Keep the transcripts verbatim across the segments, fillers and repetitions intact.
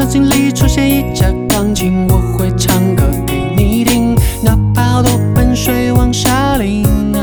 场景里出现一架钢琴，我会唱歌给你听，哪怕多奔水往下淋啊。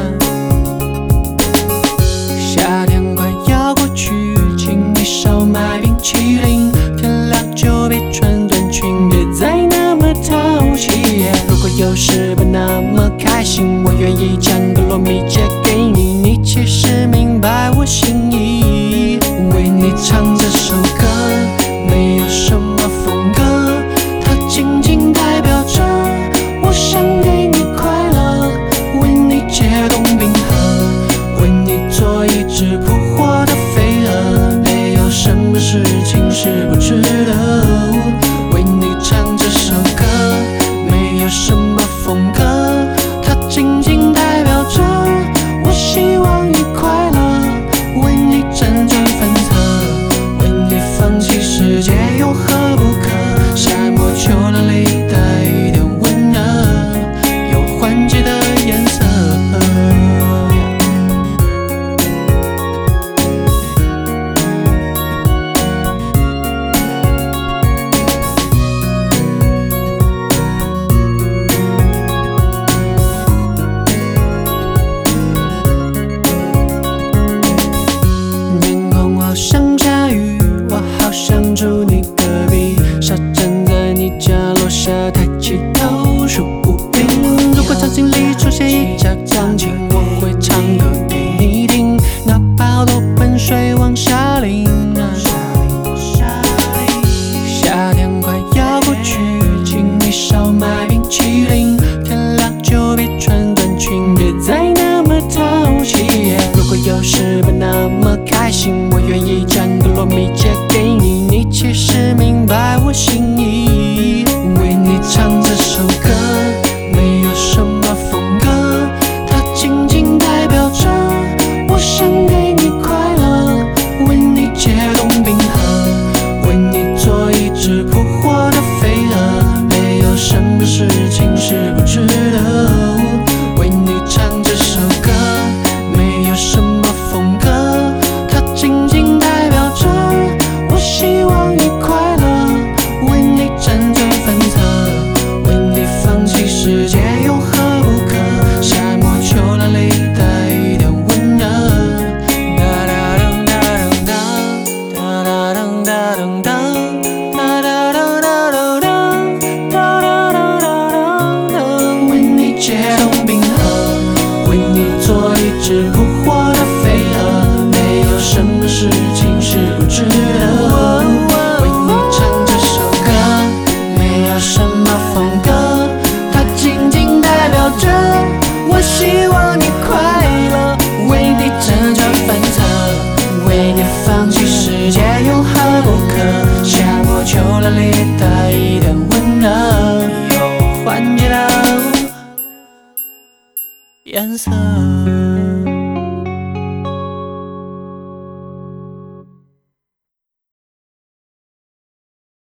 夏天快要过去，请你少买冰淇淋，天亮就别穿短裙，别再那么淘气。如果有时不那么开心，我愿意将个糯米借给你，你其实明白我心意。为你唱这首歌，没有什么风格，它仅仅代表着我想给你快乐，为你解冻冰河，为你做一只扑火的飞蛾，没有什么事情是不值得。为你唱这首歌，没有什么风格，它仅仅代表着我希望你快乐，为你辗转反侧，为你放弃世界有何不可？夏末秋凉里带一点温热，有缓解的颜色。天空好像下雨，我好想住你隔壁，傻站在你家楼下抬起头数不平。如果场景里出现一架钢琴，我会唱歌给你听，哪怕多奔水往下淋啊。夏天快要过去，请你少买冰淇淋，天亮就别穿短裙，别再那么淘气。如果有时不那么开心，我愿意将个糯米借给你，你其实明白我心意。为你唱这首歌，没有什么风格，它仅仅代表着我想给你快乐，为你解冻冰河，为你做一只扑火的飞蛾，没有什么事情是不值得。为你唱这首歌，没有什么风格，它仅仅代表着我希望你快乐，为你辗转反侧，为你放弃世界有何不可？夏末秋凉里带一点温热。哒哒噔哒噔当，哒哒噔哒噔当，哒哒噔哒噔当，哒哒噔哒噔当。为你解冻冰河，为你做一只扑火的飞蛾，没有什么事情是不值得。为你唱这首歌，没有什么风格，它仅仅代表着我希望你快乐，为你辗转反侧，为你放弃世界有何不可？夏末秋凉里带一点温热，有缓解的颜色。